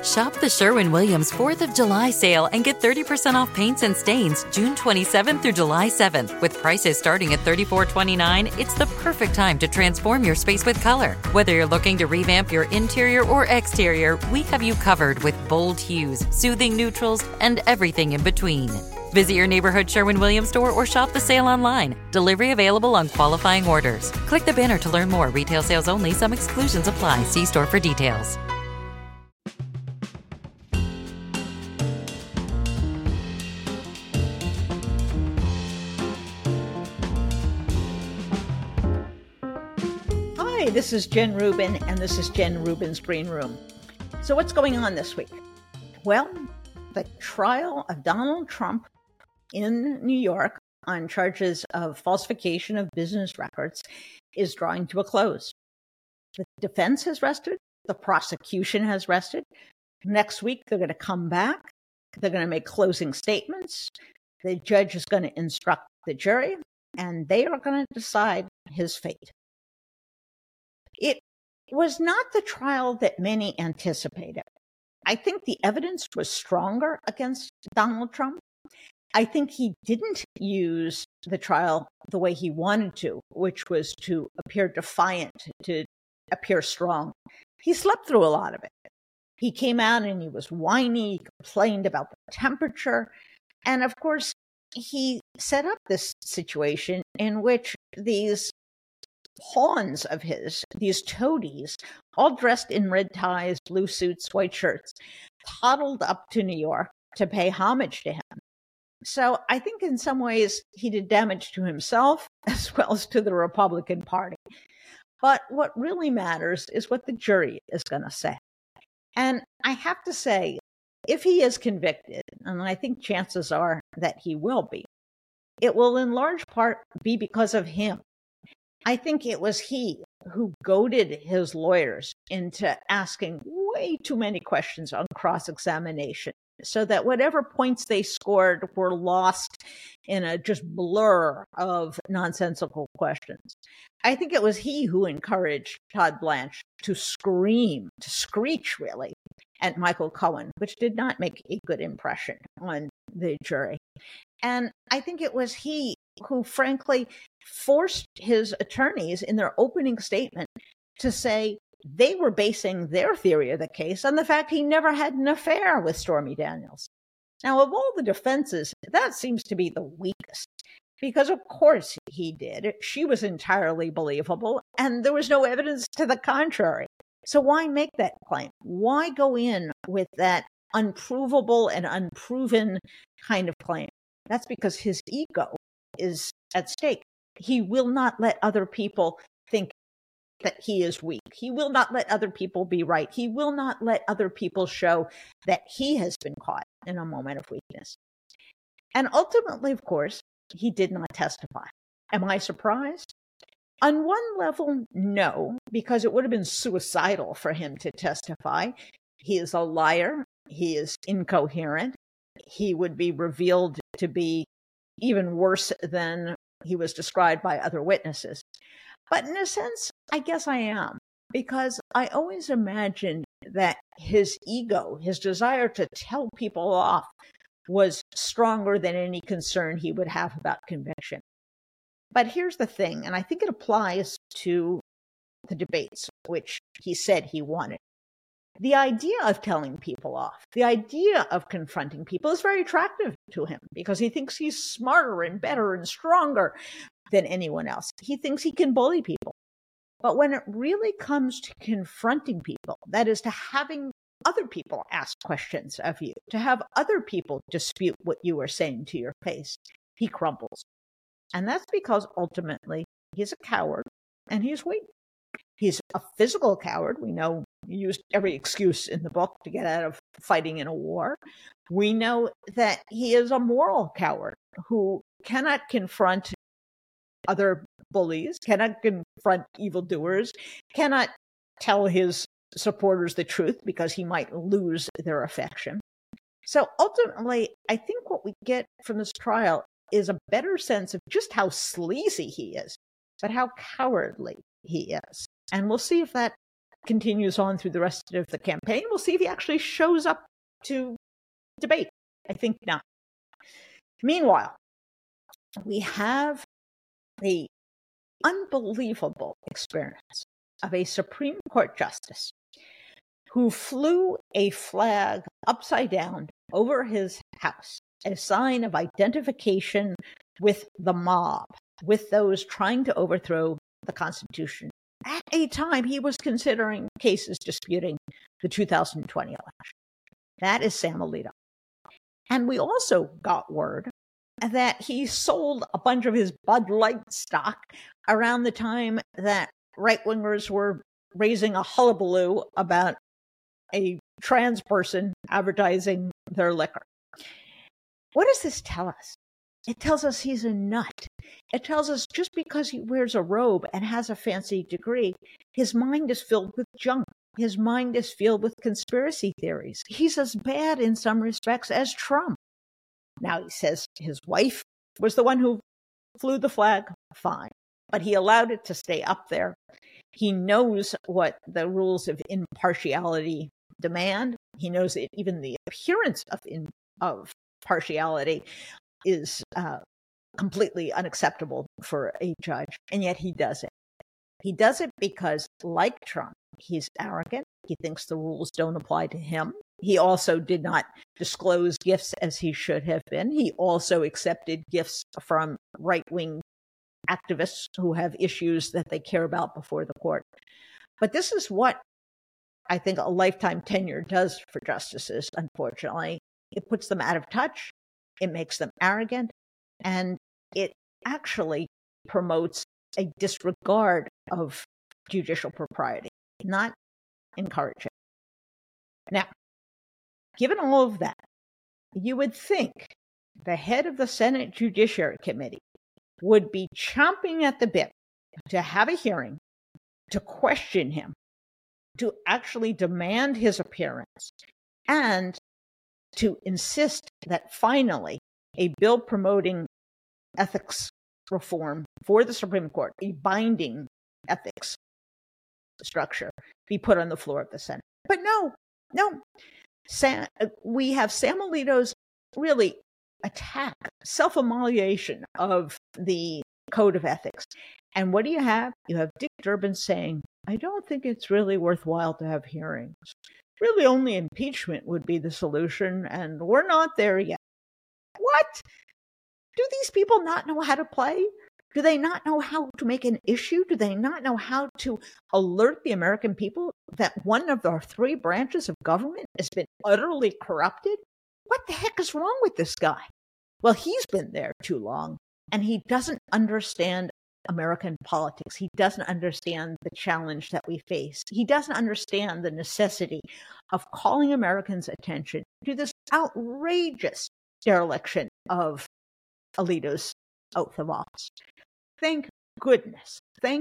Shop the Sherwin-Williams 4th of July sale and get 30% off paints and stains June 27th through July 7th. With prices starting at $34.29, it's the perfect time to transform your space with color. Whether you're looking to revamp your interior or exterior, we have you covered with bold hues, soothing neutrals, and everything in between. Visit your neighborhood Sherwin-Williams store or shop the sale online. Delivery available on qualifying orders. Click the banner to learn more. Retail sales only. Some exclusions apply. See store for details. Hi, this is Jen Rubin, and this is Jen Rubin's Green Room. So what's going on this week? Well, the trial of Donald Trump in New York on charges of falsification of business records is drawing to a close. The defense has rested. The prosecution has rested. Next week, they're going to come back. They're going to make closing statements. The judge is going to instruct the jury, and they are going to decide his fate. It was not the trial that many anticipated. I think the evidence was stronger against Donald Trump. I think he didn't use the trial the way he wanted to, which was to appear defiant, to appear strong. He slept through a lot of it. He came out and he was whiny, he complained about the temperature. And of course, he set up this situation in which these pawns of his, these toadies, all dressed in red ties, blue suits, white shirts, toddled up to New York to pay homage to him. So I think in some ways he did damage to himself as well as to the Republican Party. But what really matters is what the jury is going to say. And I have to say, if he is convicted, and I think chances are that he will be, it will in large part be because of him. I think it was he who goaded his lawyers into asking way too many questions on cross-examination, so that whatever points they scored were lost in a just blur of nonsensical questions. I think it was he who encouraged Todd Blanche to scream, to screech really, at Michael Cohen, which did not make a good impression on the jury. And I think it was he who frankly forced his attorneys in their opening statement to say they were basing their theory of the case on the fact he never had an affair with Stormy Daniels. Now, of all the defenses, that seems to be the weakest, because of course he did. She was entirely believable, and there was no evidence to the contrary. So why make that claim? Why go in with that unprovable and unproven kind of claim? That's because his ego is at stake. He will not let other people think that he is weak. He will not let other people be right. He will not let other people show that he has been caught in a moment of weakness. And ultimately, of course, he did not testify. Am I surprised? On one level, no, because it would have been suicidal for him to testify. He is a liar. He is incoherent. He would be revealed to be even worse than he was described by other witnesses. But in a sense, I guess I am, because I always imagined that his ego, his desire to tell people off, was stronger than any concern he would have about conviction. But here's the thing, and I think it applies to the debates, which he said he wanted. The idea of telling people off, the idea of confronting people is very attractive to him because he thinks he's smarter and better and stronger than anyone else. He thinks he can bully people. But when it really comes to confronting people, that is to having other people ask questions of you, to have other people dispute what you are saying to your face, he crumbles. And that's because ultimately he's a coward and he's weak. He's a physical coward. We know he used every excuse in the book to get out of fighting in a war. We know that he is a moral coward who cannot confront other bullies, cannot confront evildoers, cannot tell his supporters the truth because he might lose their affection. So ultimately, I think what we get from this trial is a better sense of just how sleazy he is, but how cowardly he is. And we'll see if that continues on through the rest of the campaign. We'll see if he actually shows up to debate. I think not. Meanwhile, we have the unbelievable experience of a Supreme Court justice who flew a flag upside down over his house, a sign of identification with the mob, with those trying to overthrow the Constitution. At a time, he was considering cases disputing the 2020 election. That is Sam Alito. And we also got word that he sold a bunch of his Bud Light stock around the time that right-wingers were raising a hullabaloo about a trans person advertising their liquor. What does this tell us? It tells us he's a nut. It tells us just because he wears a robe and has a fancy degree, his mind is filled with junk. His mind is filled with conspiracy theories. He's as bad in some respects as Trump. Now, he says his wife was the one who flew the flag, fine, but he allowed it to stay up there. He knows what the rules of impartiality demand. He knows that even the appearance of partiality is completely unacceptable for a judge, and yet he does it. He does it because, like Trump, he's arrogant. He thinks the rules don't apply to him. He also did not disclose gifts as he should have been. He also accepted gifts from right-wing activists who have issues that they care about before the court. But this is what I think a lifetime tenure does for justices, unfortunately. It puts them out of touch. It makes them arrogant. And it actually promotes a disregard of judicial propriety, not encourage it. Now, given all of that, you would think the head of the Senate Judiciary Committee would be chomping at the bit to have a hearing, to question him, to actually demand his appearance, and to insist that finally a bill promoting ethics reform for the Supreme Court, a binding ethics structure, be put on the floor of the Senate. But no. We have Sam Alito's really attack, self-immolation of the code of ethics. And what do you have? You have Dick Durbin saying, I don't think it's really worthwhile to have hearings. Really, only impeachment would be the solution, and we're not there yet. What? Do these people not know how to play? Do they not know how to make an issue? Do they not know how to alert the American people that one of our three branches of government has been utterly corrupted? What the heck is wrong with this guy? Well, he's been there too long, and he doesn't understand American politics. He doesn't understand the challenge that we face. He doesn't understand the necessity of calling Americans' attention to this outrageous dereliction of Alito's oath of office. Thank goodness,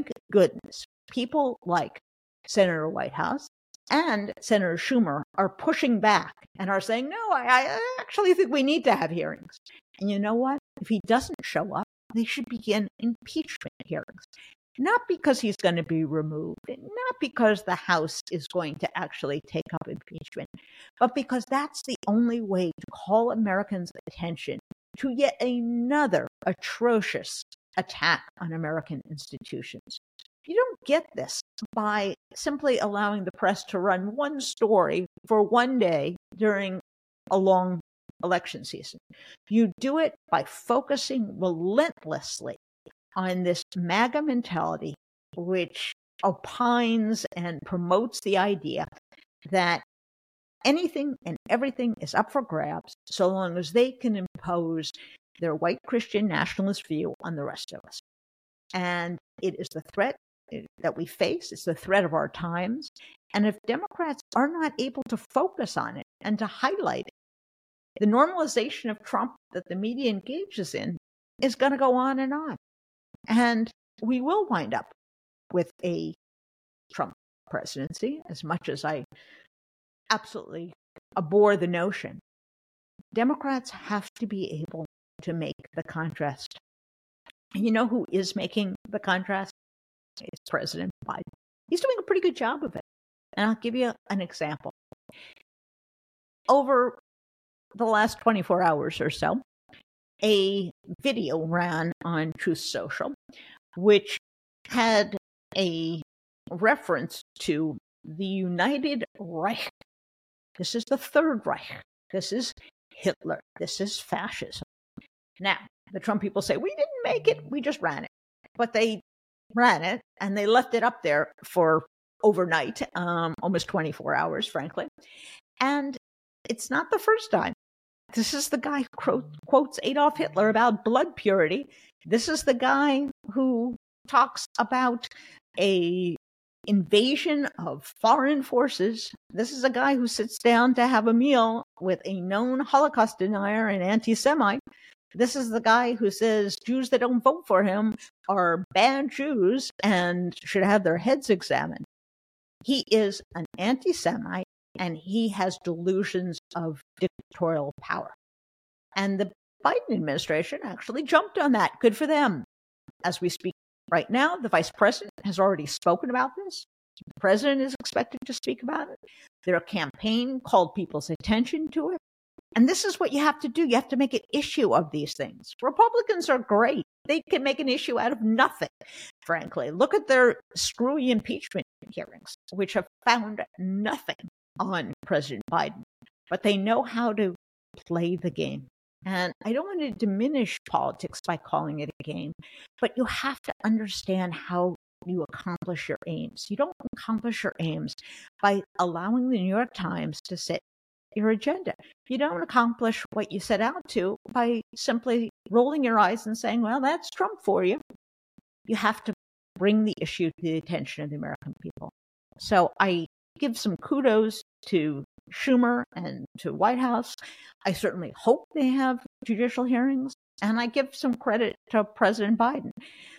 people like Senator Whitehouse and Senator Schumer are pushing back and are saying, no, I actually think we need to have hearings. And you know what? If he doesn't show up, they should begin impeachment hearings. Not because he's going to be removed, not because the House is going to actually take up impeachment, but because that's the only way to call Americans' attention to yet another atrocious attack on American institutions. You don't get this by simply allowing the press to run one story for one day during a long election season. You do it by focusing relentlessly on this MAGA mentality, which opines and promotes the idea that anything and everything is up for grabs so long as they can impose their white Christian nationalist view on the rest of us. And it is the threat that we face. It's the threat of our times. And if Democrats are not able to focus on it and to highlight it, the normalization of Trump that the media engages in is going to go on. And we will wind up with a Trump presidency, as much as I absolutely abhor the notion. Democrats have to be able to make the contrast. And you know who is making the contrast? It's President Biden. He's doing a pretty good job of it. And I'll give you an example. Over the last 24 hours or so, a video ran on Truth Social, which had a reference to the United Reich. This is the Third Reich. This is Hitler. This is fascism. Now, the Trump people say, we didn't make it, we just ran it. But they ran it, and they left it up there for overnight, almost 24 hours, frankly. And it's not the first time. This is the guy who quotes Adolf Hitler about blood purity. This is the guy who talks about a invasion of foreign forces. This is a guy who sits down to have a meal with a known Holocaust denier and anti-Semite. This is the guy who says Jews that don't vote for him are bad Jews and should have their heads examined. He is an anti-Semite, and he has delusions of dictatorial power. And the Biden administration actually jumped on that. Good for them. As we speak right now, the vice president has already spoken about this. The president is expected to speak about it. Their campaign called people's attention to it. And this is what you have to do. You have to make an issue of these things. Republicans are great. They can make an issue out of nothing, frankly. Look at their screwy impeachment hearings, which have found nothing on President Biden. But they know how to play the game. And I don't want to diminish politics by calling it a game, but you have to understand how you accomplish your aims. You don't accomplish your aims by allowing the New York Times to set your agenda. You don't accomplish what you set out to by simply rolling your eyes and saying, well, that's Trump for you. You have to bring the issue to the attention of the American people. So I give some kudos to Schumer and to White House. I certainly hope they have judicial hearings. And I give some credit to President Biden,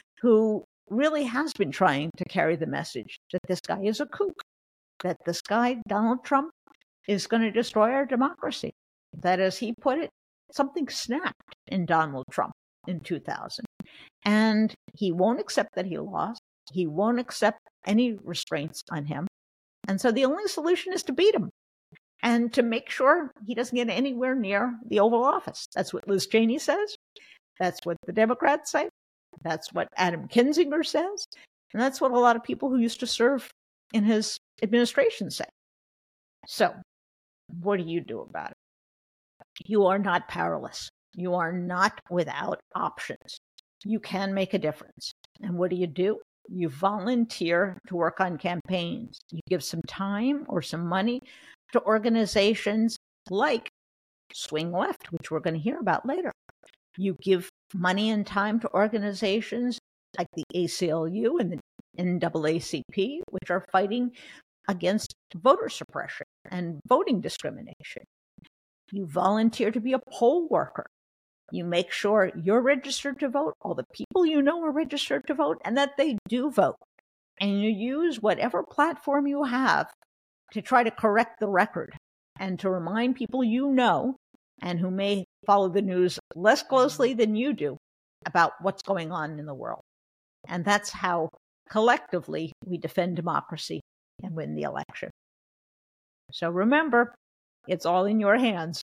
who really has been trying to carry the message that this guy is a kook, that this guy, Donald Trump, is going to destroy our democracy. That, as he put it, something snapped in Donald Trump in 2000. And he won't accept that he lost. He won't accept any restraints on him. And so the only solution is to beat him and to make sure he doesn't get anywhere near the Oval Office. That's what Liz Cheney says. That's what the Democrats say. That's what Adam Kinzinger says. And that's what a lot of people who used to serve in his administration say. So what do you do about it? You are not powerless. You are not without options. You can make a difference. And what do? You volunteer to work on campaigns. You give some time or some money to organizations like Swing Left, which we're going to hear about later. You give money and time to organizations like the ACLU and the NAACP, which are fighting against voter suppression and voting discrimination. You volunteer to be a poll worker. You make sure you're registered to vote, all the people you know are registered to vote, and that they do vote. And you use whatever platform you have to try to correct the record and to remind people you know and who may follow the news less closely than you do about what's going on in the world. And that's how collectively we defend democracy and win the election. So remember, it's all in your hands.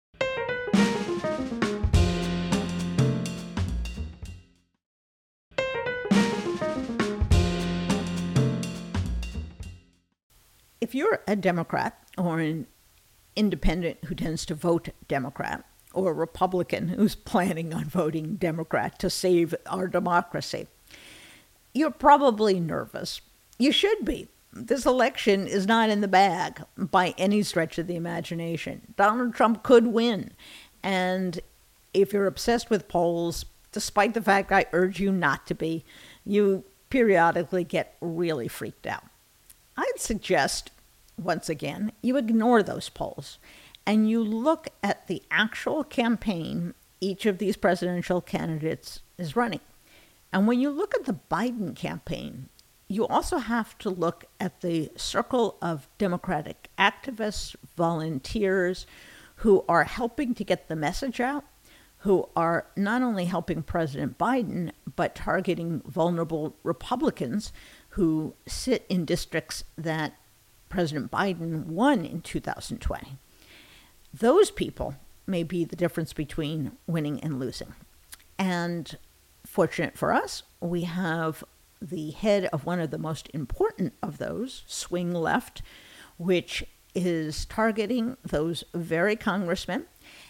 If you're a Democrat or an independent who tends to vote Democrat, or a Republican who's planning on voting Democrat to save our democracy, you're probably nervous. You should be. This election is not in the bag by any stretch of the imagination. Donald Trump could win. And if you're obsessed with polls, despite the fact I urge you not to be, you periodically get really freaked out. I'd suggest, once again, you ignore those polls and you look at the actual campaign each of these presidential candidates is running. And when you look at the Biden campaign, you also have to look at the circle of Democratic activists, volunteers who are helping to get the message out, who are not only helping President Biden, but targeting vulnerable Republicans who sit in districts that President Biden won in 2020. Those people may be the difference between winning and losing. And fortunate for us, we have the head of one of the most important of those, Swing Left, which is targeting those very congressmen.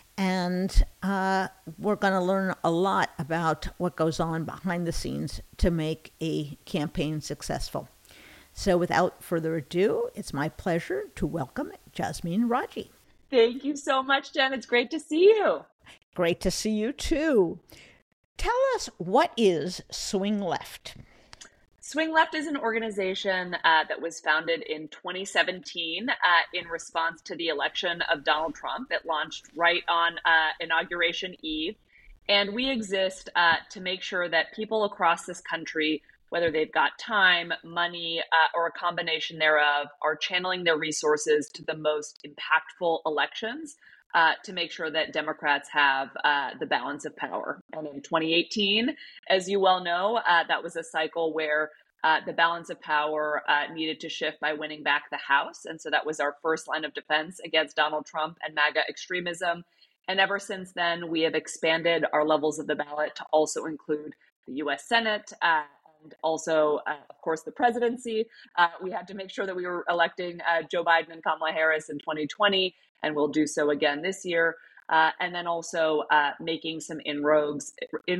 And we're going to learn a lot about what goes on behind the scenes to make a campaign successful. So without further ado, it's my pleasure to welcome Jasmine Raji. Thank you so much, Jen. It's great to see you. Great to see you too. Tell us, what is Swing Left? Swing Left is an organization that was founded in 2017 in response to the election of Donald Trump. It launched right on Inauguration Eve. And we exist to make sure that people across this country, whether they've got time, money, or a combination thereof, are channeling their resources to the most impactful elections to make sure that Democrats have the balance of power. And in 2018, as you well know, that was a cycle where the balance of power needed to shift by winning back the House. And so that was our first line of defense against Donald Trump and MAGA extremism. And ever since then, we have expanded our levels of the ballot to also include the U.S. Senate, and also, of course, the presidency. We had to make sure that we were electing Joe Biden and Kamala Harris in 2020, and we'll do so again this year. And then also making some inroads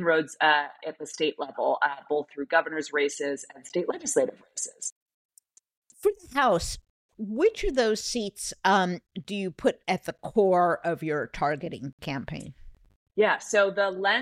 at the state level, both through governor's races and state legislative races. For the House, which of those seats do you put at the core of your targeting campaign? Yeah, so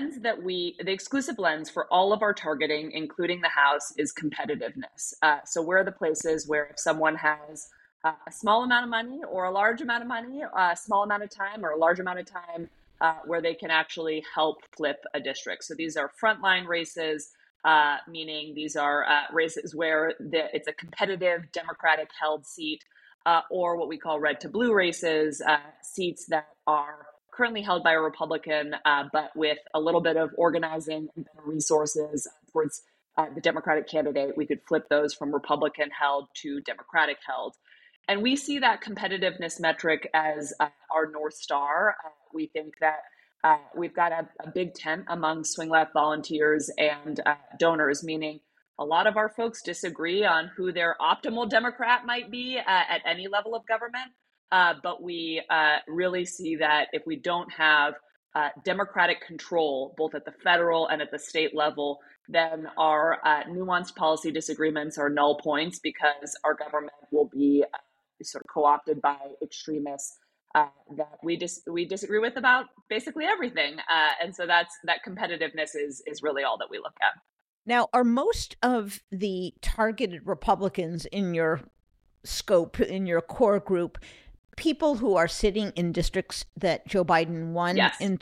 the exclusive lens for all of our targeting, including the House, is competitiveness. So where are the places where if someone has a small amount of money or a large amount of money, a small amount of time or a large amount of time, where they can actually help flip a district. So these are frontline races, meaning these are races where it's a competitive Democratic held seat, or what we call red to blue races, seats that are currently held by a Republican, but with a little bit of organizing and better resources towards the Democratic candidate, we could flip those from Republican held to Democratic held. And we see that competitiveness metric as our North Star. We think that we've got a big tent among Swing Left volunteers and donors, meaning a lot of our folks disagree on who their optimal Democrat might be at any level of government. But we really see that if we don't have Democratic control, both at the federal and at the state level, then our nuanced policy disagreements are null points because our government will be sort of co-opted by extremists that we disagree with about basically everything. And so that competitiveness is really all that we look at. Now, are most of the targeted Republicans in your scope, in your core group, people who are sitting in districts that Joe Biden won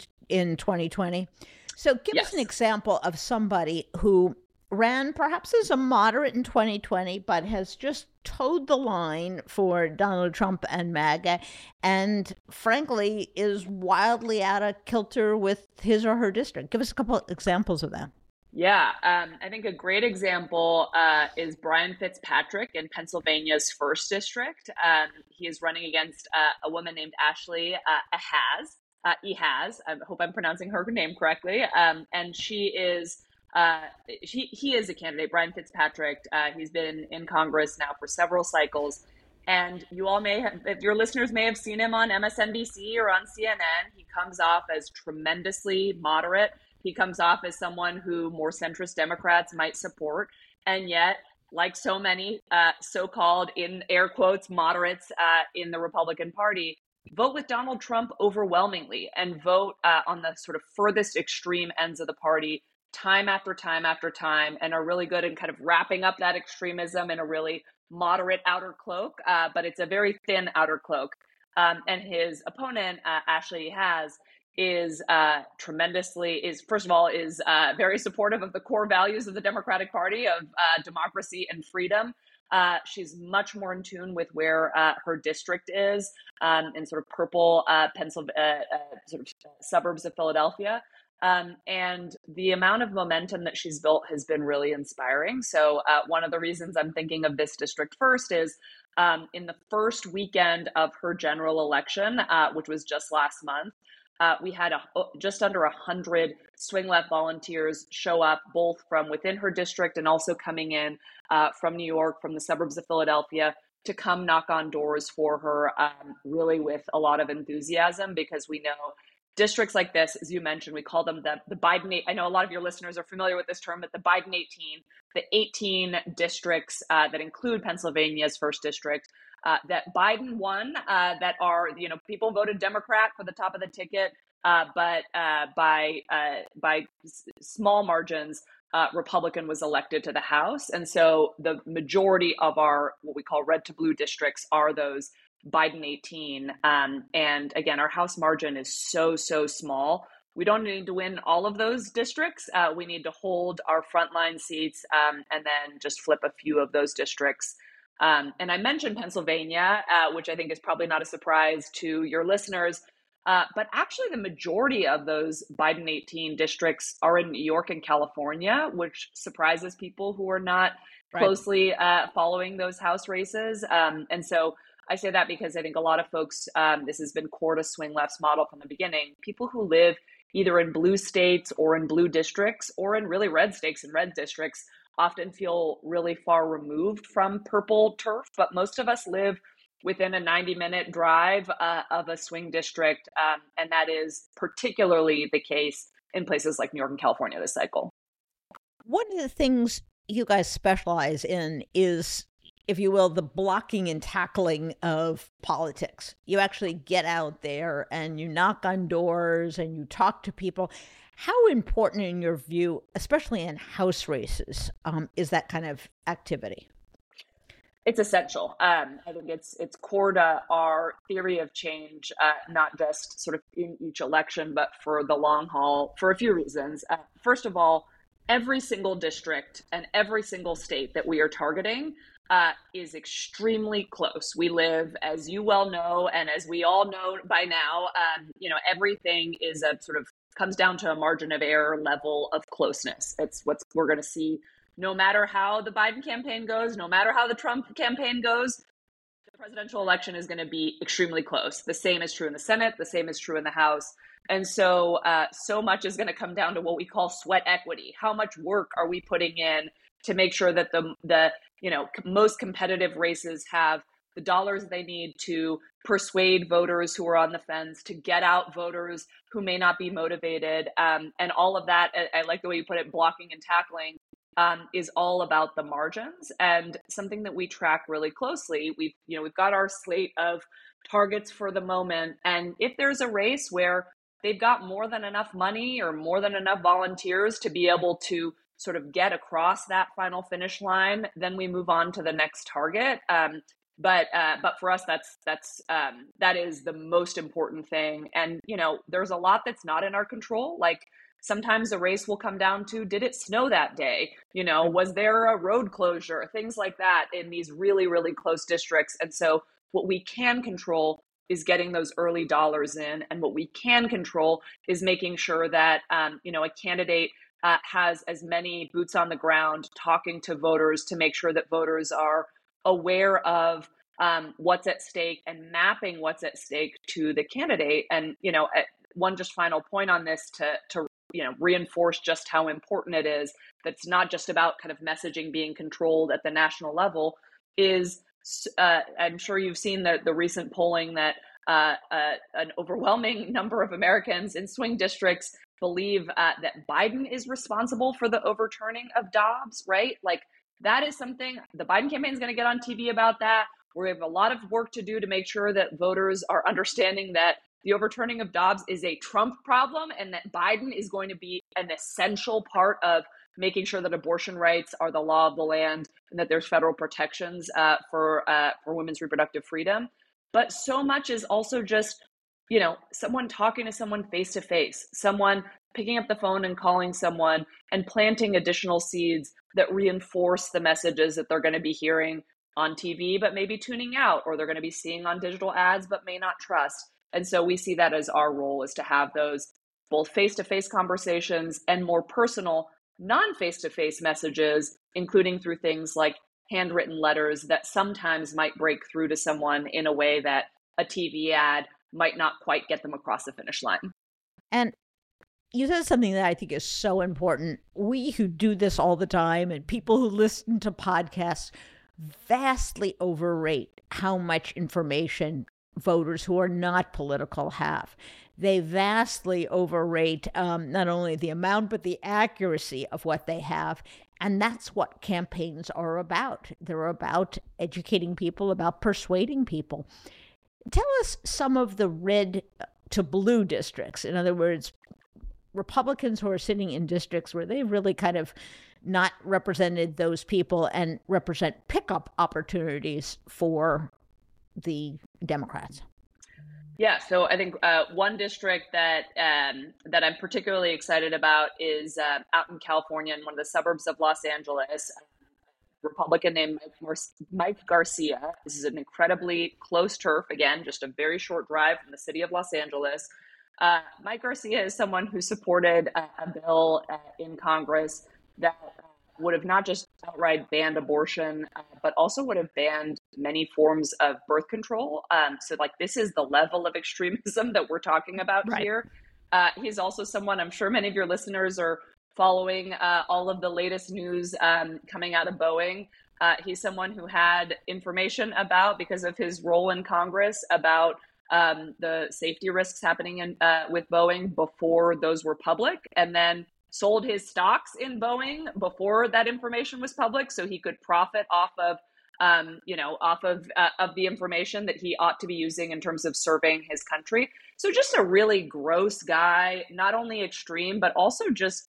in 2020? So give us an example of somebody who ran perhaps as a moderate in 2020, but has just towed the line for Donald Trump and MAGA, and frankly is wildly out of kilter with his or her district. Give us a couple of examples of that. Yeah, I think a great example is Brian Fitzpatrick in Pennsylvania's 1st District. He is running against a woman named Ashley Ehaz. I hope I'm pronouncing her name correctly. And she is he is a candidate, Brian Fitzpatrick. He's been in Congress now for several cycles. And you all your listeners may have seen him on MSNBC or on CNN. He comes off as tremendously moderate. He comes off as someone who more centrist Democrats might support. And yet, like so many so-called, in air quotes, moderates in the Republican Party, vote with Donald Trump overwhelmingly and vote on the sort of furthest extreme ends of the party time after time after time, and are really good in kind of wrapping up that extremism in a really moderate outer cloak, but it's a very thin outer cloak. And his opponent, Ashley is first of all, very supportive of the core values of the Democratic Party of democracy and freedom, She's much more in tune with where her district is in sort of purple Pennsylvania, sort of suburbs of Philadelphia. And the amount of momentum that she's built has been really inspiring. So one of the reasons I'm thinking of this district first is in the first weekend of her general election, which was just last month, we had just under 100 swing left volunteers show up, both from within her district and also coming in from New York, from the suburbs of Philadelphia, to come knock on doors for her, really with a lot of enthusiasm, because we know districts like this, as you mentioned, we call them the Biden. I know a lot of your listeners are familiar with this term, but the Biden 18, the 18 districts that include Pennsylvania's first district, that Biden won, that are, people voted Democrat for the top of the ticket, but by small margins, Republican was elected to the House. And so the majority of our, what we call red to blue districts, are those Biden 18. And again, our House margin is so small. We don't need to win all of those districts. We need to hold our frontline seats and then just flip a few of those districts. And I mentioned Pennsylvania, which I think is probably not a surprise to your listeners. But actually, the majority of those Biden 18 districts are in New York and California, which surprises people who are not closely following those House races. And so I say that because I think a lot of folks, this has been core to swing left's model from the beginning. People who live either in blue states or in blue districts or in really red states and red districts often feel really far removed from purple turf. But most of us live within a 90-minute drive of a swing district. And that is particularly the case in places like New York and California this cycle. One of the things you guys specialize in is, if you will, the blocking and tackling of politics. You actually get out there and you knock on doors and you talk to people. How important, in your view, especially in House races, is that kind of activity? It's essential. I think it's core to our theory of change, not just sort of in each election, but for the long haul, for a few reasons. First of all, every single district and every single state that we are targeting is extremely close. We live, as you well know, and as we all know by now, everything is a sort of comes down to a margin of error level of closeness. It's what we're going to see. No matter how the Biden campaign goes, no matter how the Trump campaign goes, the presidential election is going to be extremely close. The same is true in the Senate. The same is true in the House. And so much is going to come down to what we call sweat equity. How much work are we putting in to make sure that the most competitive races have the dollars they need to persuade voters who are on the fence, to get out voters who may not be motivated, and all of that. I like the way you put it, blocking and tackling. Is all about the margins, and something that we track really closely. We've got our slate of targets for the moment, and if there's a race where they've got more than enough money or more than enough volunteers to be able to sort of get across that final finish line, then we move on to the next target. But for us, that is the most important thing. And there's a lot that's not in our control, like. Sometimes a race will come down to, did it snow that day? Was there a road closure? Things like that in these really, really close districts. And so what we can control is getting those early dollars in. And what we can control is making sure that, a candidate has as many boots on the ground talking to voters to make sure that voters are aware of what's at stake and mapping what's at stake to the candidate. And, one just final point on this to reinforce just how important it is. That's not just about kind of messaging being controlled at the national level. Is I'm sure you've seen the recent polling that an overwhelming number of Americans in swing districts believe that Biden is responsible for the overturning of Dobbs, right? Like, that is something the Biden campaign is going to get on TV about that. We have a lot of work to do to make sure that voters are understanding that the overturning of Dobbs is a Trump problem, and that Biden is going to be an essential part of making sure that abortion rights are the law of the land and that there's federal protections for women's reproductive freedom. But so much is also just, someone talking to someone face to face, someone picking up the phone and calling someone and planting additional seeds that reinforce the messages that they're going to be hearing on TV, but maybe tuning out, or they're going to be seeing on digital ads, but may not trust. And so we see that as our role, is to have those both face-to-face conversations and more personal, non-face-to-face messages, including through things like handwritten letters that sometimes might break through to someone in a way that a TV ad might not quite get them across the finish line. And you said something that I think is so important. We who do this all the time and people who listen to podcasts vastly overrate how much information voters who are not political have. They vastly overrate not only the amount, but the accuracy of what they have. And that's what campaigns are about. They're about educating people, about persuading people. Tell us some of the red to blue districts. In other words, Republicans who are sitting in districts where they've really kind of not represented those people and represent pickup opportunities for the Democrats. Yeah, so I think one district that that I'm particularly excited about is out in California in one of the suburbs of Los Angeles. A Republican named Mike Garcia. This is an incredibly close turf. Again, just a very short drive from the city of Los Angeles. Mike Garcia is someone who supported a bill in Congress that would have not just outright banned abortion, but also would have banned many forms of birth control. So like, this is the level of extremism that we're talking about here. He's also someone, I'm sure many of your listeners are following all of the latest news coming out of Boeing. He's someone who had information about, because of his role in Congress, about the safety risks happening with Boeing before those were public, and then sold his stocks in Boeing before that information was public, so he could profit off of the information that he ought to be using in terms of serving his country. So just a really gross guy, not only extreme, but also just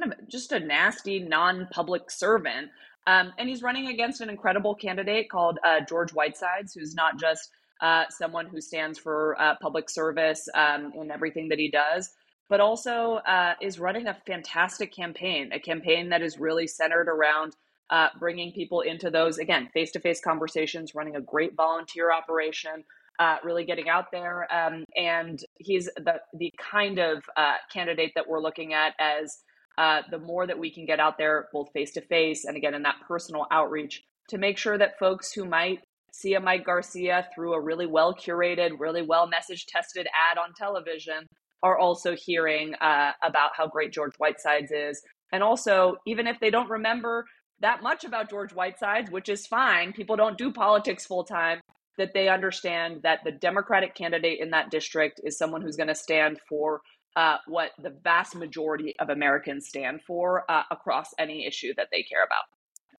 a nasty, non-public servant. And he's running against an incredible candidate called George Whitesides, who's not just someone who stands for public service in everything that he does, but also is running a fantastic campaign, a campaign that is really centered around bringing people into those, again, face-to-face conversations, running a great volunteer operation, really getting out there. And he's the kind of candidate that we're looking at as the more that we can get out there, both face-to-face and, again, in that personal outreach, to make sure that folks who might see a Mike Garcia through a really well-curated, really well-message-tested ad on television are also hearing about how great George Whitesides is. And also, even if they don't remember that much about George Whitesides, which is fine, people don't do politics full-time, that they understand that the Democratic candidate in that district is someone who's going to stand for what the vast majority of Americans stand for across any issue that they care about.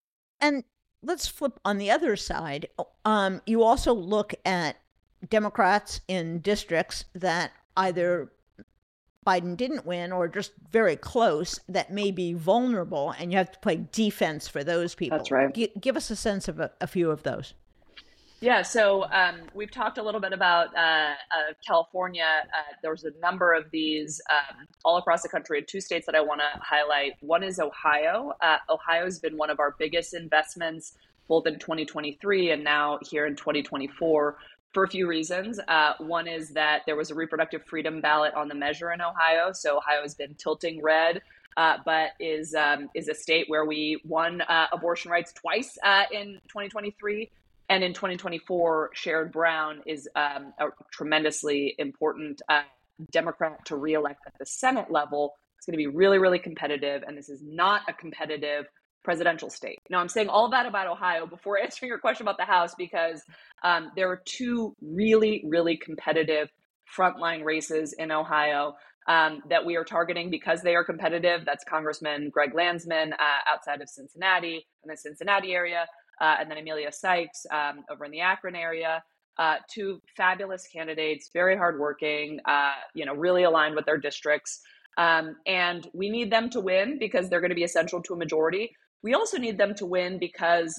And let's flip on the other side. You also look at Democrats in districts that either Biden didn't win or just very close, that may be vulnerable, and you have to play defense for those people. That's right. Give us a sense of a few of those. Yeah, so we've talked a little bit about California. There's a number of these all across the country. Two states that I want to highlight. One is Ohio. Ohio has been one of our biggest investments, both in 2023 and now here in 2024, for a few reasons. One is that there was a reproductive freedom ballot on the measure in Ohio. So Ohio has been tilting red, but is a state where we won abortion rights twice in 2023. And in 2024, Sherrod Brown is a tremendously important Democrat to reelect at the Senate level. It's going to be really, really competitive. And this is not a competitive presidential state. Now, I'm saying all that about Ohio before answering your question about the House, because there are two really, really competitive frontline races in Ohio that we are targeting because they are competitive. That's Congressman Greg Landsman outside of Cincinnati, in the Cincinnati area, and then Emilia Sykes over in the Akron area. Two fabulous candidates, very hardworking, really aligned with their districts. And we need them to win because they're going to be essential to a majority. We also need them to win because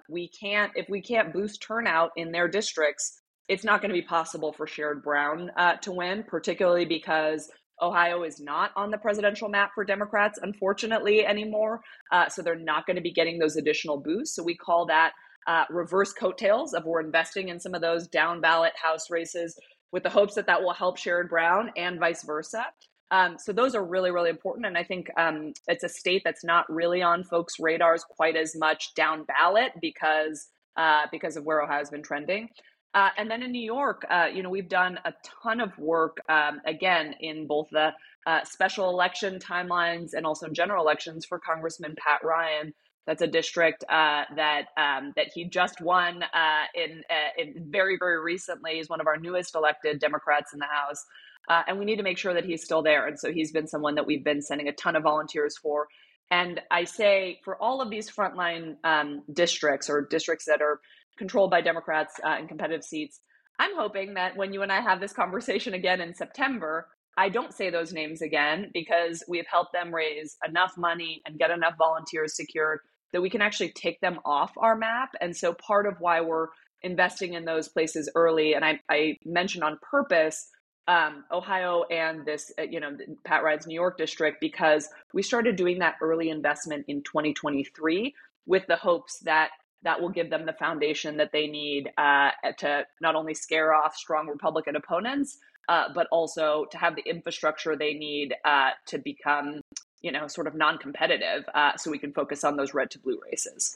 if we can't boost turnout in their districts, it's not going to be possible for Sherrod Brown to win, particularly because Ohio is not on the presidential map for Democrats, unfortunately, anymore. So they're not going to be getting those additional boosts. So we call that reverse coattails of we're investing in some of those down ballot House races with the hopes that that will help Sherrod Brown and vice versa. So those are really, really important. And I think it's a state that's not really on folks' radars quite as much down ballot because of where Ohio's been trending. And then in New York, we've done a ton of work, again, in both the special election timelines and also general elections for Congressman Pat Ryan. That's a district that he just won in very, very recently. He's one of our newest elected Democrats in the House. And we need to make sure that he's still there. And so he's been someone that we've been sending a ton of volunteers for. And I say for all of these frontline districts or districts that are controlled by Democrats in competitive seats, I'm hoping that when you and I have this conversation again in September, I don't say those names again because we've helped them raise enough money and get enough volunteers secured that we can actually take them off our map. And so part of why we're investing in those places early, and I mentioned on purpose, Ohio and this, Pat Ryan's New York district, because we started doing that early investment in 2023 with the hopes that that will give them the foundation that they need to not only scare off strong Republican opponents, but also to have the infrastructure they need to become, sort of non-competitive so we can focus on those red to blue races.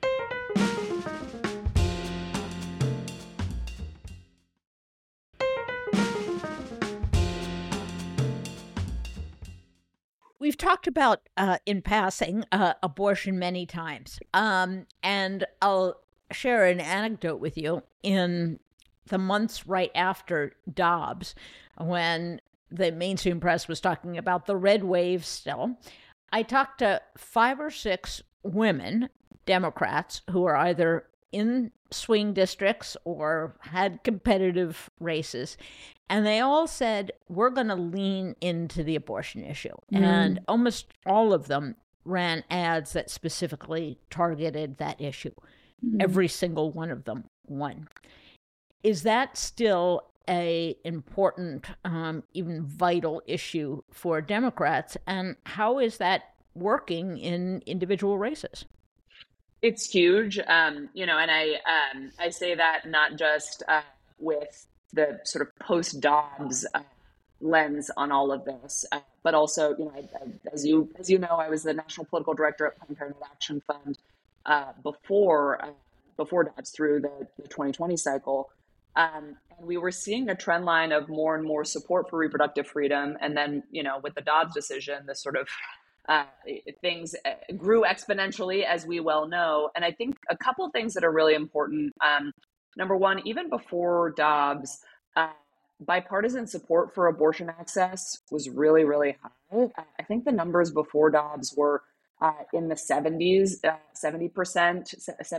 We've talked about, in passing, abortion many times. And I'll share an anecdote with you. In the months right after Dobbs, when the mainstream press was talking about the red wave still, I talked to 5 or 6 women, Democrats, who are either in swing districts or had competitive races. And they all said, we're going to lean into the abortion issue. And almost all of them ran ads that specifically targeted that issue. Every single one of them won. Is that still a important, even vital issue for Democrats? And how is that working in individual races? It's huge, and I say that not just with the sort of post-Dobbs lens on all of this, but also, as you know, I was the national political director at Planned Parenthood Action Fund before Dobbs through the 2020 cycle, and we were seeing a trend line of more and more support for reproductive freedom, and then with the Dobbs decision, this sort of things grew exponentially, as we well know. And I think a couple of things that are really important. Number one, even before Dobbs, bipartisan support for abortion access was really, really high. I think the numbers before Dobbs were in the 70s, 70%,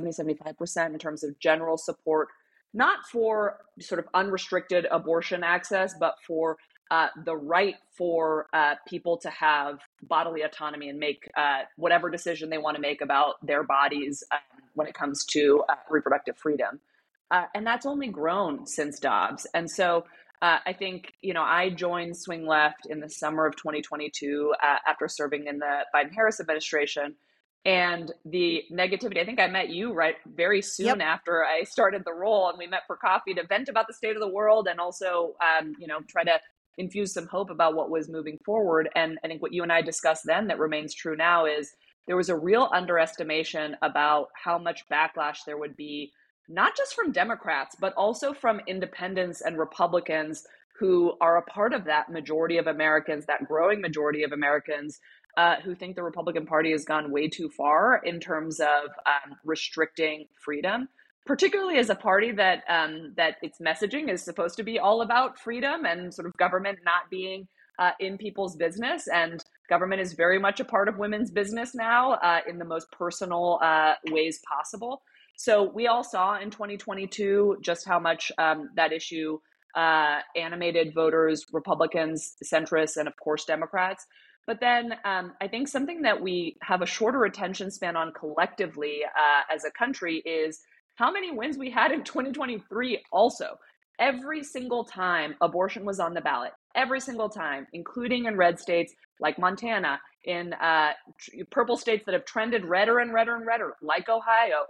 75% in terms of general support, not for sort of unrestricted abortion access, but for the right for people to have bodily autonomy and make whatever decision they want to make about their bodies when it comes to reproductive freedom. And that's only grown since Dobbs. And so I think, I joined Swing Left in the summer of 2022 after serving in the Biden-Harris administration. And the negativity, I think I met you very soon after I started the role, and we met for coffee to vent about the state of the world and also, try to infuse some hope about what was moving forward. And I think what you and I discussed then that remains true now is there was a real underestimation about how much backlash there would be, not just from Democrats, but also from independents and Republicans who are a part of that majority of Americans, that growing majority of Americans who think the Republican Party has gone way too far in terms of restricting freedom, particularly as a party that its messaging is supposed to be all about freedom and sort of government not being in people's business. And government is very much a part of women's business now in the most personal ways possible. So we all saw in 2022 just how much that issue animated voters, Republicans, centrists, and of course, Democrats. But then I think something that we have a shorter attention span on collectively as a country is how many wins we had in 2023 also. Every single time abortion was on the ballot, every single time, including in red states like Montana, in purple states that have trended redder and redder and redder, like Ohio,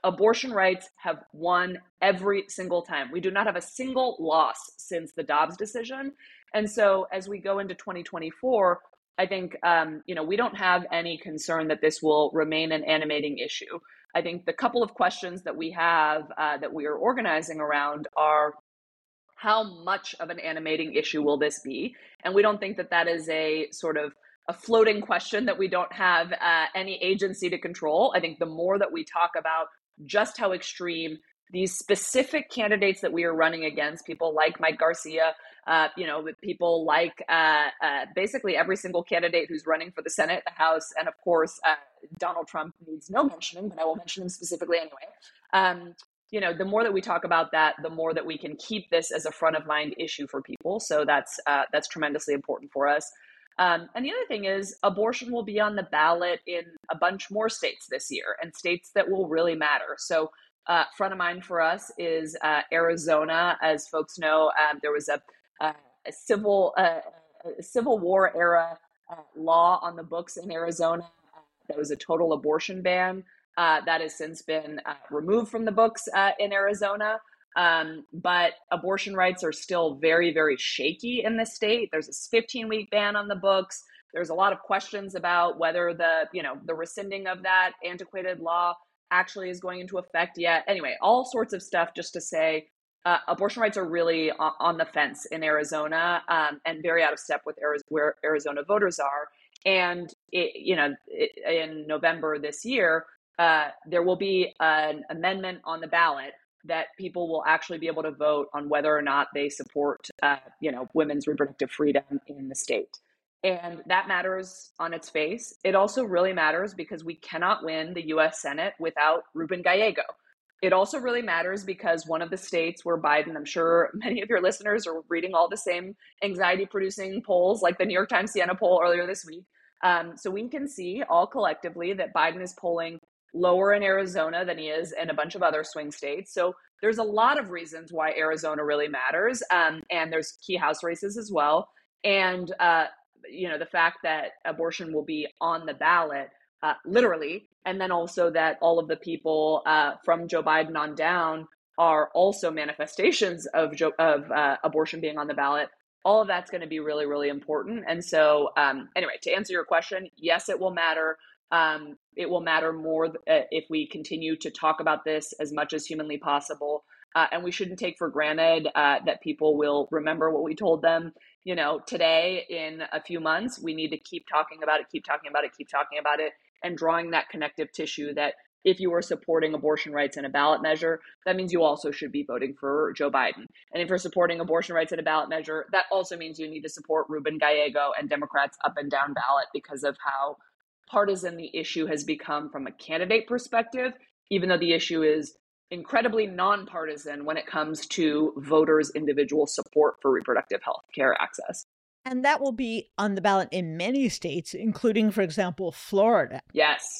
Abortion rights have won every single time. We do not have a single loss since the Dobbs decision. And so as we go into 2024, I think, we don't have any concern that this will remain an animating issue. I think the couple of questions that we have that we are organizing around are, how much of an animating issue will this be? And we don't think that that is a sort of a floating question that we don't have any agency to control. I think the more that we talk about just how extreme these specific candidates that we are running against, people like Mike Garcia, people like basically every single candidate who's running for the Senate, the House, and of course, Donald Trump needs no mentioning, but I will mention him specifically anyway. The more that we talk about that, the more that we can keep this as a front of mind issue for people. So that's tremendously important for us. And the other thing is, abortion will be on the ballot in a bunch more states this year, and states that will really matter. So front of mind for us is Arizona. As folks know, there was a Civil War era law on the books in Arizona that was a total abortion ban. That has since been removed from the books in Arizona. But abortion rights are still very, very shaky in the state. There's a 15-week ban on the books. There's a lot of questions about whether the rescinding of that antiquated law actually is going into effect yet. Anyway, all sorts of stuff just to say abortion rights are really on the fence in Arizona and very out of step with where Arizona voters are. And in November this year, there will be an amendment on the ballot that people will actually be able to vote on whether or not they support, women's reproductive freedom in the state. And that matters on its face. It also really matters because we cannot win the U.S. Senate without Ruben Gallego. It also really matters because one of the states where Biden, I'm sure many of your listeners are reading all the same anxiety-producing polls like the New York Times Siena poll earlier this week. So we can see all collectively that Biden is polling lower in Arizona than he is in a bunch of other swing states. So there's a lot of reasons why Arizona really matters. And there's key House races as well. And, the fact that abortion will be on the ballot, literally, and then also that all of the people from Joe Biden on down are also manifestations of abortion being on the ballot. All of that's going to be really, really important. And so anyway, to answer your question, yes, it will matter. It will matter more if we continue to talk about this as much as humanly possible. And we shouldn't take for granted that people will remember what we told them, today. In a few months, we need to keep talking about it, and drawing that connective tissue that if you are supporting abortion rights in a ballot measure, that means you also should be voting for Joe Biden. And if you're supporting abortion rights in a ballot measure, that also means you need to support Ruben Gallego and Democrats up and down ballot because of how partisan the issue has become from a candidate perspective, even though the issue is incredibly nonpartisan when it comes to voters' individual support for reproductive health care access. And that will be on the ballot in many states, including, for example, Florida. Yes.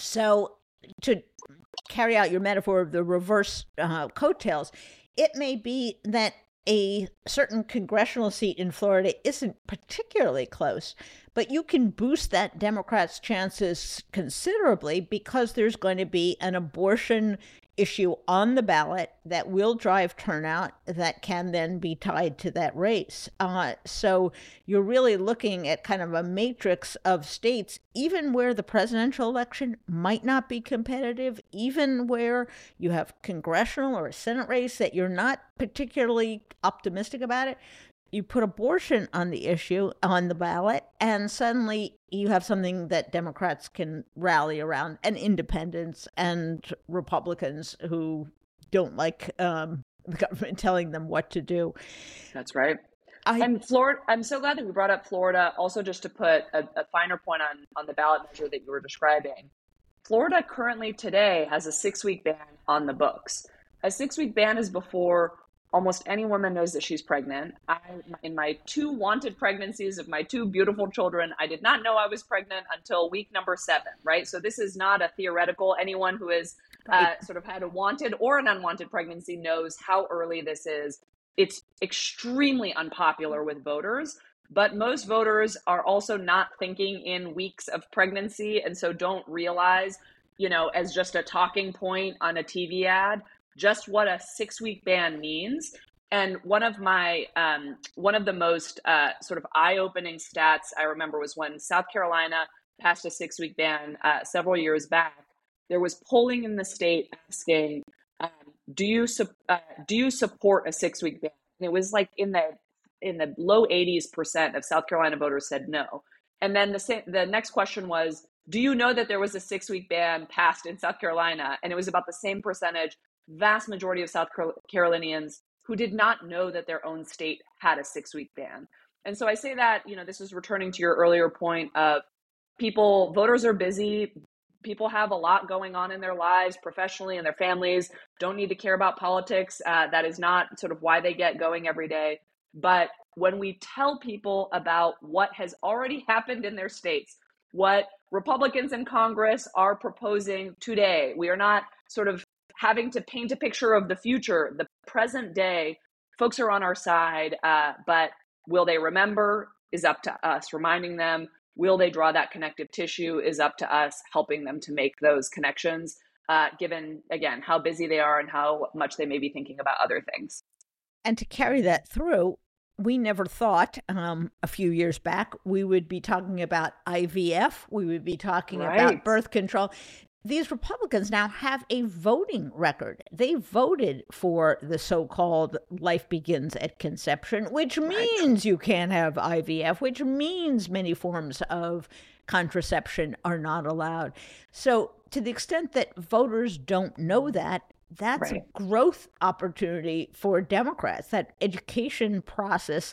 So to carry out your metaphor of the reverse coattails, it may be that a certain congressional seat in Florida isn't particularly close, but you can boost that Democrats' chances considerably because there's going to be an abortion issue on the ballot that will drive turnout that can then be tied to that race. So you're really looking at kind of a matrix of states, even where the presidential election might not be competitive, even where you have congressional or a Senate race that you're not particularly optimistic about it. You put abortion on the issue, on the ballot, and suddenly you have something that Democrats can rally around, and independents and Republicans who don't like the government telling them what to do. That's right. And Florida, I'm so glad that we brought up Florida. Also, just to put a finer point on the ballot measure that you were describing, Florida currently today has a 6-week ban on the books. A 6-week ban is before almost any woman knows that she's pregnant. In my 2 wanted pregnancies of my 2 beautiful children, I did not know I was pregnant until week number 7, right? So this is not a theoretical. Anyone who has sort of had a wanted or an unwanted pregnancy knows how early this is. It's extremely unpopular with voters, but most voters are also not thinking in weeks of pregnancy and so don't realize as just a talking point on a TV ad, just what a 6-week ban means. And one of the most sort of eye-opening stats I remember was when South Carolina passed a 6-week ban several years back. There was polling in the state asking, do you support a 6-week ban? And it was like in the low 80s% of South Carolina voters said no. And then the next question was, do you know that there was a 6-week ban passed in South Carolina? And it was about the same percentage. Vast majority of South Carolinians who did not know that their own state had a 6-week ban. And so I say that, this is returning to your earlier point of voters are busy. People have a lot going on in their lives professionally, and their families don't need to care about politics. That is not sort of why they get going every day. But when we tell people about what has already happened in their states, what Republicans in Congress are proposing today, we are not sort of having to paint a picture of the future. The present day, folks are on our side, but will they remember is up to us, reminding them. Will they draw that connective tissue is up to us, helping them to make those connections, given, again, how busy they are and how much they may be thinking about other things. And to carry that through, we never thought a few years back we would be talking about IVF, we would be talking about birth control. These Republicans now have a voting record. They voted for the so-called life begins at conception, which means you can't have IVF, which means many forms of contraception are not allowed. So to the extent that voters don't know that, that's a growth opportunity for Democrats. That education process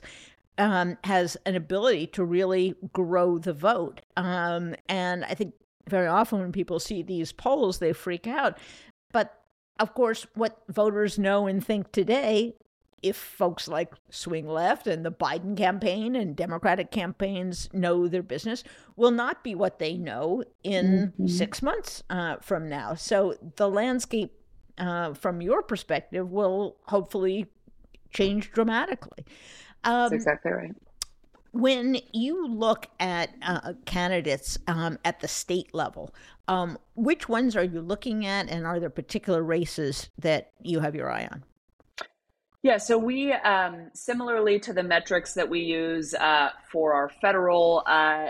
has an ability to really grow the vote. And I think very often when people see these polls, they freak out. But of course, what voters know and think today, if folks like Swing Left and the Biden campaign and Democratic campaigns know their business, will not be what they know in 6 months from now. So the landscape, from your perspective, will hopefully change dramatically. That's exactly right. When you look at candidates at the state level, which ones are you looking at, and are there particular races that you have your eye on? Yeah, so we, similarly to the metrics that we use for our federal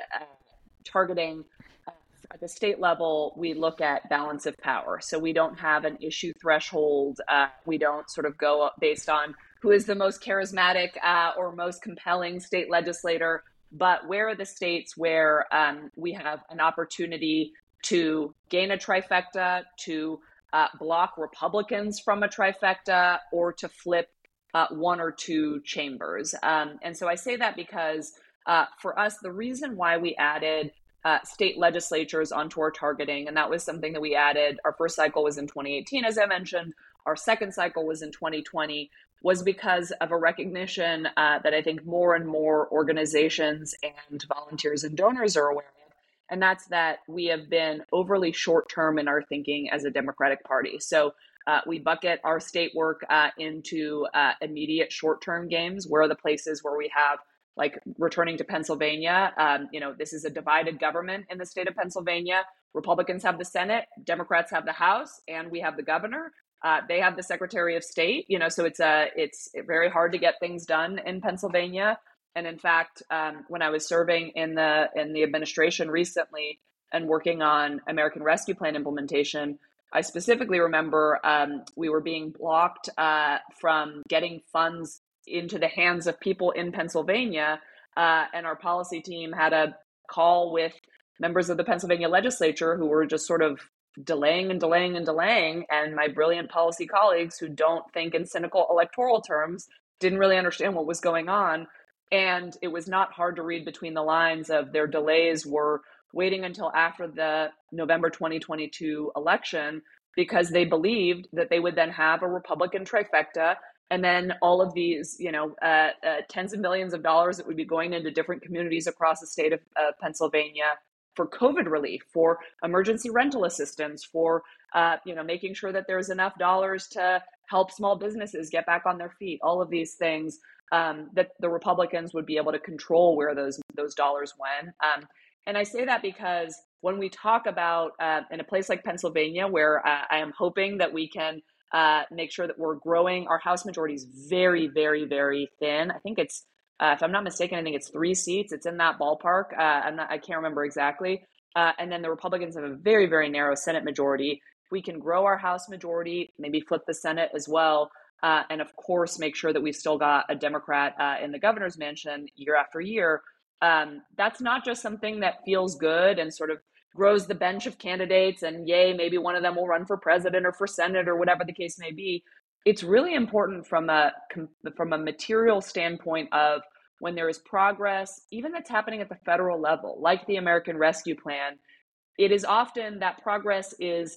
targeting, at the state level, we look at balance of power. So we don't have an issue threshold. We don't sort of go based on who is the most charismatic or most compelling state legislator, but where are the states where we have an opportunity to gain a trifecta, to block Republicans from a trifecta, or to flip one or two chambers. And so I say that because for us, the reason why we added state legislatures onto our targeting, and that was something that we added, our first cycle was in 2018, as I mentioned, our second cycle was in 2020, was because of a recognition that I think more and more organizations and volunteers and donors are aware of. And that's that we have been overly short-term in our thinking as a Democratic Party. So we bucket our state work into immediate short-term games. Where are the places where we have, like returning to Pennsylvania, this is a divided government in the state of Pennsylvania. Republicans have the Senate, Democrats have the House, and we have the governor. They have the Secretary of State, so it's very hard to get things done in Pennsylvania. And in fact, when I was serving in the administration recently and working on American Rescue Plan implementation, I specifically remember we were being blocked from getting funds into the hands of people in Pennsylvania, and our policy team had a call with members of the Pennsylvania legislature who were just sort of delaying and delaying and delaying. And my brilliant policy colleagues who don't think in cynical electoral terms didn't really understand what was going on. And it was not hard to read between the lines of their delays were waiting until after the November 2022 election, because they believed that they would then have a Republican trifecta. And then all of these, tens of millions of dollars that would be going into different communities across the state of Pennsylvania for COVID relief, for emergency rental assistance, for making sure that there's enough dollars to help small businesses get back on their feet. All of these things that the Republicans would be able to control where those dollars went. And I say that because when we talk about in a place like Pennsylvania, where I am hoping that we can make sure that we're growing, our House majority is very, very, very thin. I think it's, if I'm not mistaken, I think it's 3 seats. It's in that ballpark. I can't remember exactly. And then the Republicans have a very, very narrow Senate majority. If we can grow our House majority, maybe flip the Senate as well, and of course, make sure that we've still got a Democrat in the governor's mansion year after year. That's not just something that feels good and sort of grows the bench of candidates and yay, maybe one of them will run for president or for Senate or whatever the case may be. It's really important from a material standpoint of when there is progress, even that's happening at the federal level, like the American Rescue Plan. It is often that progress is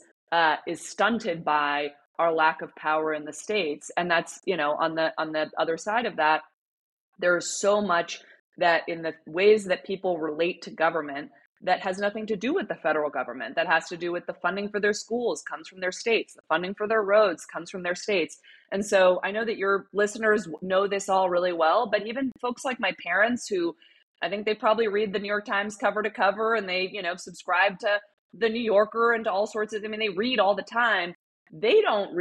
stunted by our lack of power in the states, and that's, you know, on the other side of that, there's so much that in the ways that people relate to government that has nothing to do with the federal government, that has to do with the funding for their schools comes from their states, the funding for their roads comes from their states. And so I know that your listeners know this all really well, but even folks like my parents, who I think they probably read the New York Times cover to cover, and they, you know, subscribe to the New Yorker and to all sorts of, I mean, they read all the time. They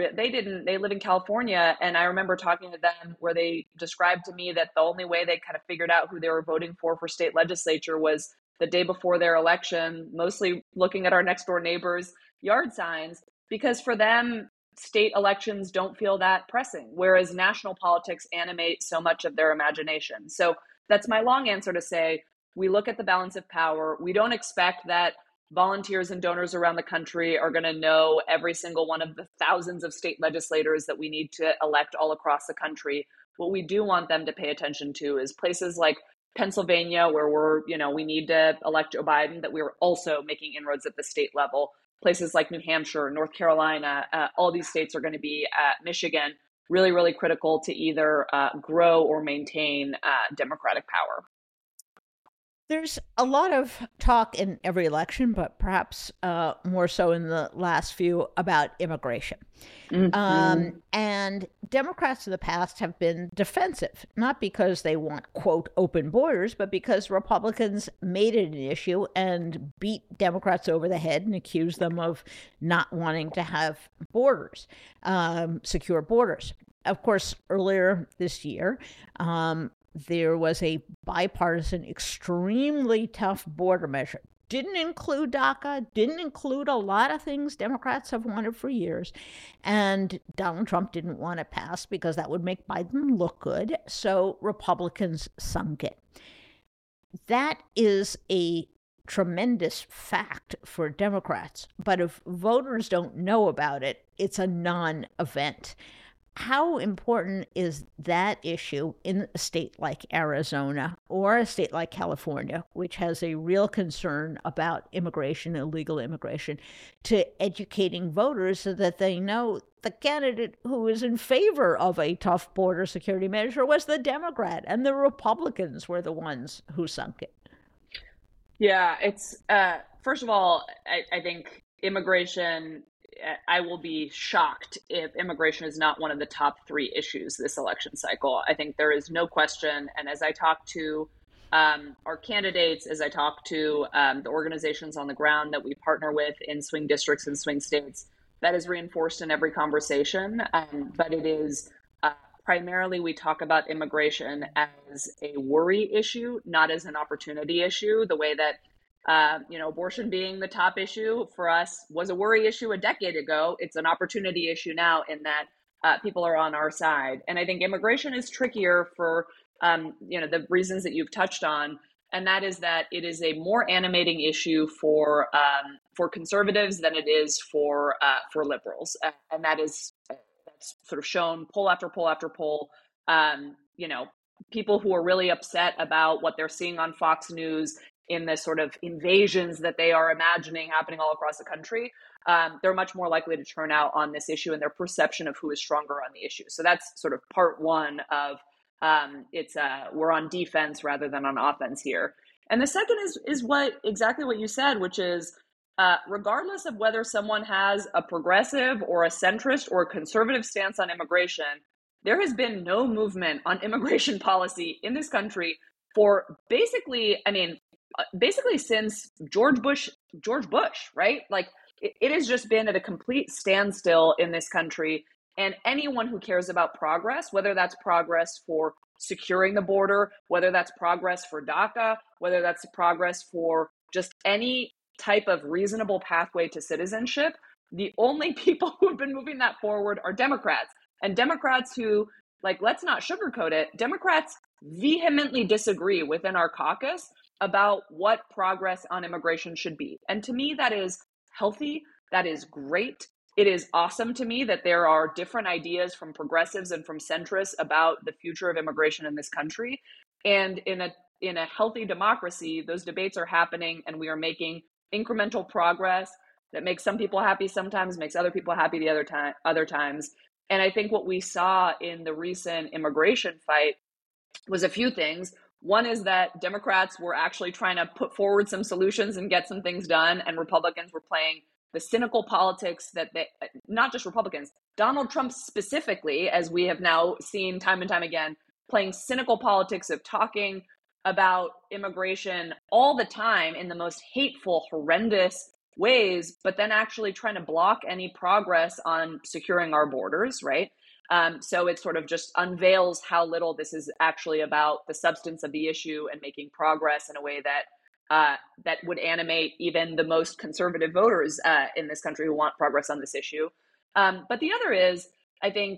live in California. And I remember talking to them where they described to me that the only way they kind of figured out who they were voting for state legislature was the day before their election, mostly looking at our next door neighbors' yard signs, because for them, state elections don't feel that pressing, whereas national politics animate so much of their imagination. So that's my long answer to say, we look at the balance of power. We don't expect that volunteers and donors around the country are going to know every single one of the thousands of state legislators that we need to elect all across the country. What we do want them to pay attention to is places like Pennsylvania, where we need to elect Joe Biden, that we're also making inroads at the state level. Places like New Hampshire, North Carolina, all these states are going to be, Michigan, really, really critical to either grow or maintain Democratic power. There's a lot of talk in every election, but perhaps more so in the last few, about immigration. Mm-hmm. And Democrats in the past have been defensive, not because they want, quote, open borders, but because Republicans made it an issue and beat Democrats over the head and accused them of not wanting to have borders, secure borders. Of course, earlier this year, there was a bipartisan, extremely tough border measure. Didn't include DACA, didn't include a lot of things Democrats have wanted for years. And Donald Trump didn't want it passed because that would make Biden look good. So Republicans sunk it. That is a tremendous fact for Democrats. But if voters don't know about it, it's a non-event. How important is that issue in a state like Arizona or a state like California, which has a real concern about immigration, illegal immigration, to educating voters so that they know the candidate who is in favor of a tough border security measure was the Democrat and the Republicans were the ones who sunk it? Yeah, it's first of all, I think immigration, I will be shocked if immigration is not one of the top 3 issues this election cycle. I think there is no question. And as I talk to our candidates, as I talk to the organizations on the ground that we partner with in swing districts and swing states, that is reinforced in every conversation. But it is primarily, we talk about immigration as a worry issue, not as an opportunity issue, the way that abortion being the top issue for us was a worry issue a decade ago. It's an opportunity issue now in that people are on our side. And I think immigration is trickier for, the reasons that you've touched on. And that is that it is a more animating issue for conservatives than it is for liberals. And that's sort of shown poll after poll after poll. People who are really upset about what they're seeing on Fox News in the sort of invasions that they are imagining happening all across the country, they're much more likely to turn out on this issue and their perception of who is stronger on the issue. So that's sort of part one of we're on defense rather than on offense here. And the second is exactly what you said, which is regardless of whether someone has a progressive or a centrist or a conservative stance on immigration, there has been no movement on immigration policy in this country for basically, basically since George Bush, right? Like it has just been at a complete standstill in this country. And anyone who cares about progress, whether that's progress for securing the border, whether that's progress for DACA, whether that's progress for just any type of reasonable pathway to citizenship, the only people who have been moving that forward are Democrats. And Democrats who, like, let's not sugarcoat it, Democrats vehemently disagree within our caucus about what progress on immigration should be. And to me, that is healthy. That is great. It is awesome to me that there are different ideas from progressives and from centrists about the future of immigration in this country. And in a healthy democracy, those debates are happening and we are making incremental progress that makes some people happy sometimes, makes other people happy the other times. And I think what we saw in the recent immigration fight was a few things. One is that Democrats were actually trying to put forward some solutions and get some things done, and Republicans were playing the cynical politics that they, not just Republicans, Donald Trump specifically, as we have now seen time and time again, playing cynical politics of talking about immigration all the time in the most hateful, horrendous ways, but then actually trying to block any progress on securing our borders, right? So it sort of just unveils how little this is actually about the substance of the issue and making progress in a way that that would animate even the most conservative voters in this country who want progress on this issue. But the other is, I think,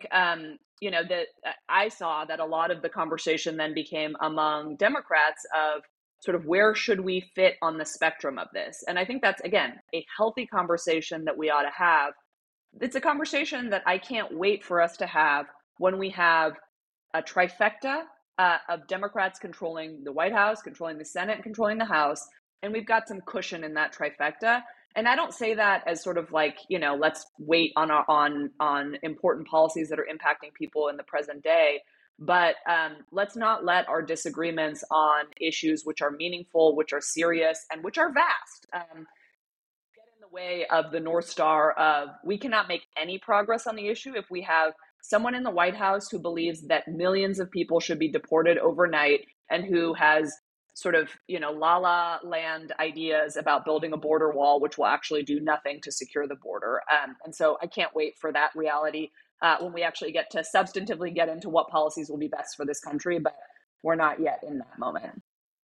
that I saw that a lot of the conversation then became among Democrats of sort of where should we fit on the spectrum of this? And I think that's, again, a healthy conversation that we ought to have. It's a conversation that I can't wait for us to have when we have a trifecta of Democrats controlling the White House, controlling the Senate, and controlling the House. And we've got some cushion in that trifecta. And I don't say that as sort of like, let's wait on important policies that are impacting people in the present day. But let's not let our disagreements on issues which are meaningful, which are serious, and which are vast get in the way of the North Star of we cannot make any progress on the issue if we have someone in the White House who believes that millions of people should be deported overnight and who has sort of, la land ideas about building a border wall, which will actually do nothing to secure the border. And so I can't wait for that reality when we actually get to substantively get into what policies will be best for this country, but we're not yet in that moment.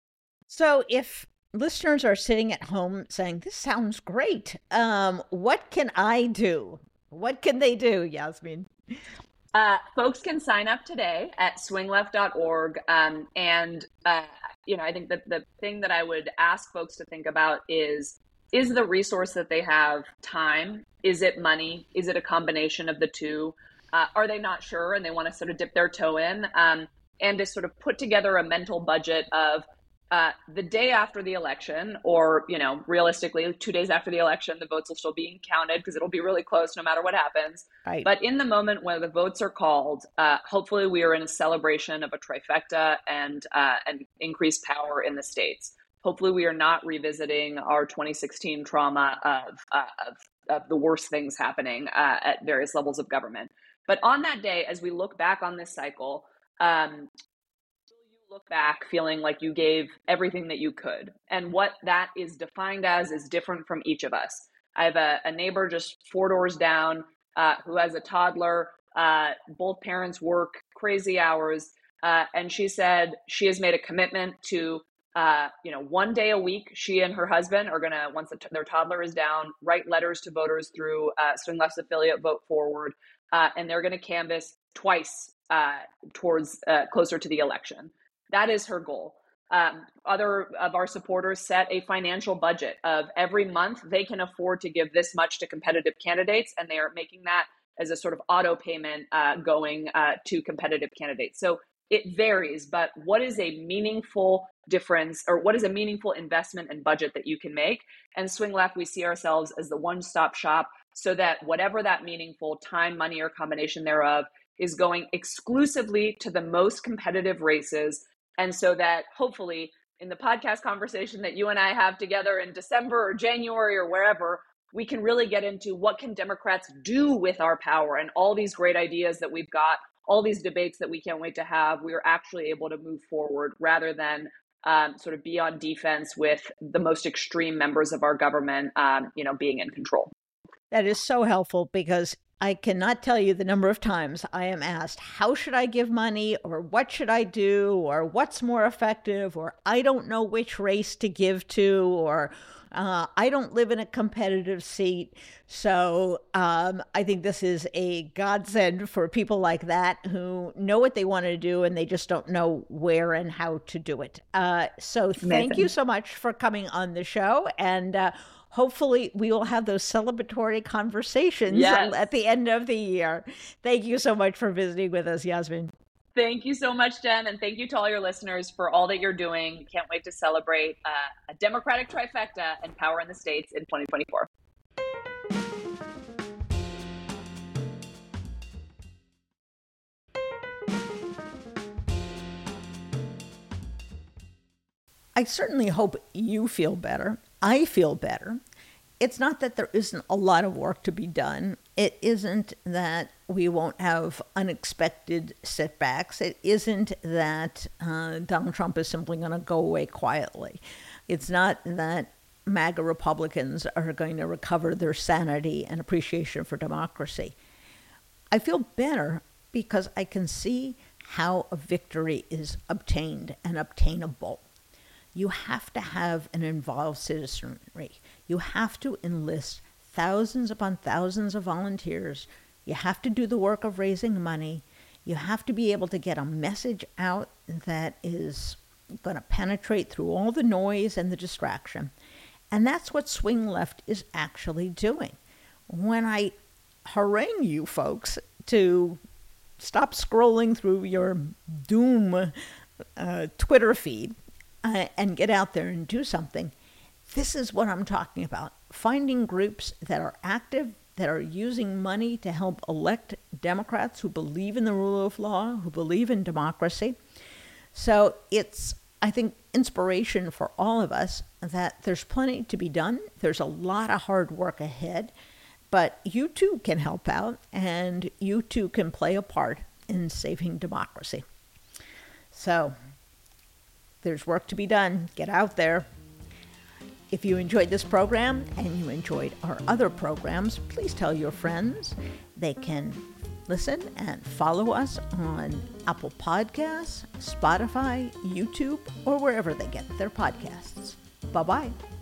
So if listeners are sitting at home saying, this sounds great, what can I do? What can they do, Yasmin? Folks can sign up today at swingleft.org. I think that the thing that I would ask folks to think about is the resource that they have time? Is it money? Is it a combination of the two? Are they not sure and they want to sort of dip their toe in? And to sort of put together a mental budget of the day after the election, or, realistically, 2 days after the election, the votes will still be counted because it'll be really close no matter what happens. Right. But in the moment when the votes are called, hopefully we are in a celebration of a trifecta and increased power in the states. Hopefully we are not revisiting our 2016 trauma of the worst things happening at various levels of government. But on that day, as we look back on this cycle, look back feeling like you gave everything that you could. And what that is defined as is different from each of us. I have a neighbor just 4 doors down who has a toddler. Both parents work crazy hours. And she said she has made a commitment to, 1 day a week, she and her husband are going to, once their toddler is down, write letters to voters through Swing Left's affiliate Vote Forward. And they're going to canvass twice towards closer to the election. That is her goal. Other of our supporters set a financial budget of every month they can afford to give this much to competitive candidates, and they are making that as a sort of auto payment going to competitive candidates. So it varies, but what is a meaningful difference, or what is a meaningful investment and budget that you can make? And Swing Left, we see ourselves as the one-stop shop so that whatever that meaningful time, money, or combination thereof is going exclusively to the most competitive races. And so that hopefully in the podcast conversation that you and I have together in December or January or wherever, we can really get into what can Democrats do with our power and all these great ideas that we've got, all these debates that we can't wait to have. We are actually able to move forward rather than sort of be on defense with the most extreme members of our government, being in control. That is so helpful, because I cannot tell you the number of times I am asked, how should I give money, or what should I do, or what's more effective, or I don't know which race to give to, or I don't live in a competitive seat. So I think this is a godsend for people like that who know what they want to do and they just don't know where and how to do it. So thank you so much for coming on the show. And hopefully we will have those celebratory conversations at the end of the year. Thank you so much for visiting with us, Yasmin. Thank you so much, Jen. And thank you to all your listeners for all that you're doing. Can't wait to celebrate a Democratic trifecta and power in the states in 2024. I certainly hope you feel better. I feel better. It's not that there isn't a lot of work to be done. It isn't that we won't have unexpected setbacks. It isn't that Donald Trump is simply going to go away quietly. It's not that MAGA Republicans are going to recover their sanity and appreciation for democracy. I feel better because I can see how a victory is obtained and obtainable. You have to have an involved citizenry. You have to enlist thousands upon thousands of volunteers. You have to do the work of raising money. You have to be able to get a message out that is going to penetrate through all the noise and the distraction. And that's what Swing Left is actually doing. When I harangue you folks to stop scrolling through your doom Twitter feed and get out there and do something, this is what I'm talking about. Finding groups that are active, that are using money to help elect Democrats who believe in the rule of law, who believe in democracy. So it's, I think, inspiration for all of us that there's plenty to be done. There's a lot of hard work ahead, but you too can help out, and you too can play a part in saving democracy. So there's work to be done. Get out there. If you enjoyed this program and you enjoyed our other programs, please tell your friends. They can listen and follow us on Apple Podcasts, Spotify, YouTube, or wherever they get their podcasts. Bye-bye.